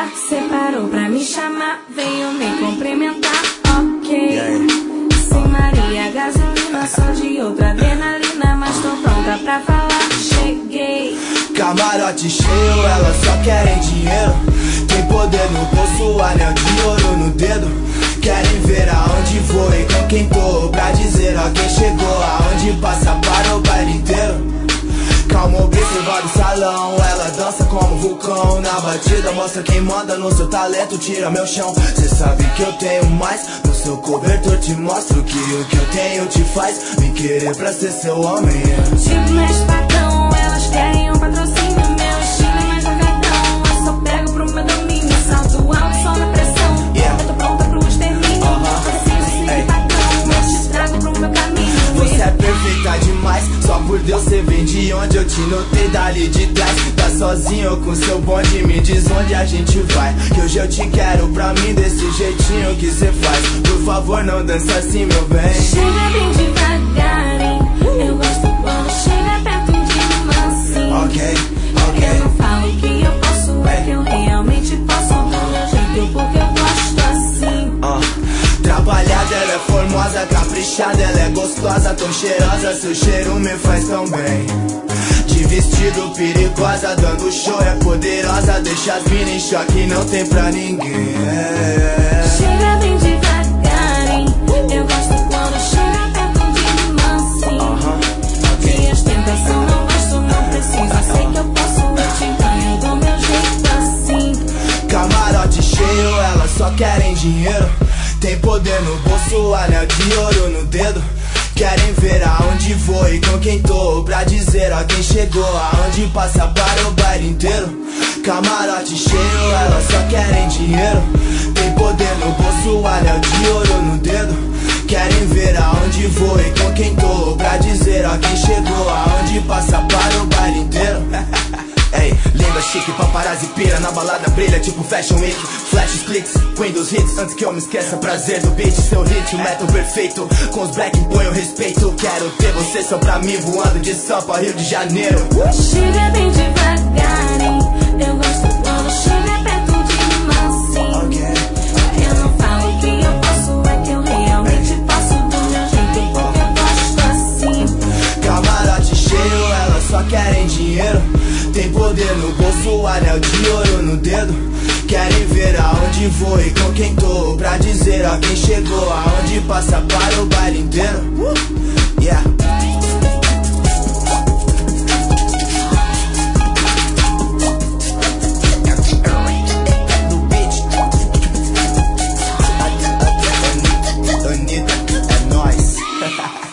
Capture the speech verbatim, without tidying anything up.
Separou pra me chamar, veio me cumprimentar, ok. Sem Maria, gasolina, sou de outra adrenalina, mas tô pronta pra falar, cheguei. Camarote cheio, elas só querem dinheiro. Tem poder no bolso, anel de ouro no dedo. Querem ver aonde vou e com quem tô, pra dizer ó quem chegou, aonde passa para o baile inteiro. Calma, observado o salão, ela dança como vulcão. Na batida mostra quem manda no seu talento, tira meu chão. Cê sabe que eu tenho mais, no seu cobertor te mostro que o que eu tenho te faz me querer pra ser seu homem, yeah. Tipo mais padrão, elas querem um patrocínio, meu estilo é mais vagadão. Eu só pego pro meu domínio, salto alto só na pressão, yeah. Eu tô pronta pro extermínio, uh -huh. Preciso seguir padrão, eu te trago pro meu caminho. Você é perfeita demais, só por Deus cê vem de onde eu te notei dali de trás. Tá sozinho com seu bonde, me diz onde a gente vai, que hoje eu te quero pra mim desse jeitinho que cê faz. Por favor não dança assim, meu bem. Chega bem devagar, hein? Eu gosto quando chega perto de mansinho. Ok, ok. Eu não falo que eu posso, é que eu realmente posso do meu jeito, porque eu gosto assim. uh, Trabalhada, ela é formosa, caprichada, ela é gostosa, tão cheirosa, seu cheiro me faz tão bem. De vestido perigosa, dando show, é poderosa, deixa as mina em choque, não tem pra ninguém, é. Chega bem devagar, hein? Eu gosto quando chega perto de mansinho. uh -huh. okay. Minhas tentação, não gosto, não preciso, sei que eu posso, eu te ganho do meu jeito assim. Camarote cheio, elas só querem dinheiro. Tem poder no bolso, anel de ouro no dedo. Querem ver aonde vou e com quem tô, pra dizer ó quem chegou, aonde passa para o baile inteiro. Camarote cheio, elas só querem dinheiro. Tem poder no bolso, anel de ouro no dedo. Querem ver aonde vou e com quem tô, pra dizer ó quem chegou, aonde passa para o baile inteiro. Ei, linda, chique, paparazzi pira, na balada brilha tipo Fashion Week. Flashes, clicks, Windows hits, antes que eu me esqueça, prazer do beat. Seu hit, o método perfeito, com os black ponho respeito. Quero ter você só pra mim, voando de Sampa, Rio de Janeiro. Chega bem devagar, hein? Eu gosto quando chega perto de mansinho. okay. Eu não falo que eu posso, é que eu realmente posso do meu jeito, porque eu gosto assim. Camarote cheio, elas só querem dinheiro. Tem poder no bolso, anel de ouro no dedo. Querem ver aonde vou e com quem tô, pra dizer ó quem chegou, aonde passa para o baile inteiro. uh, Yeah. No beat Anitta, é nóis.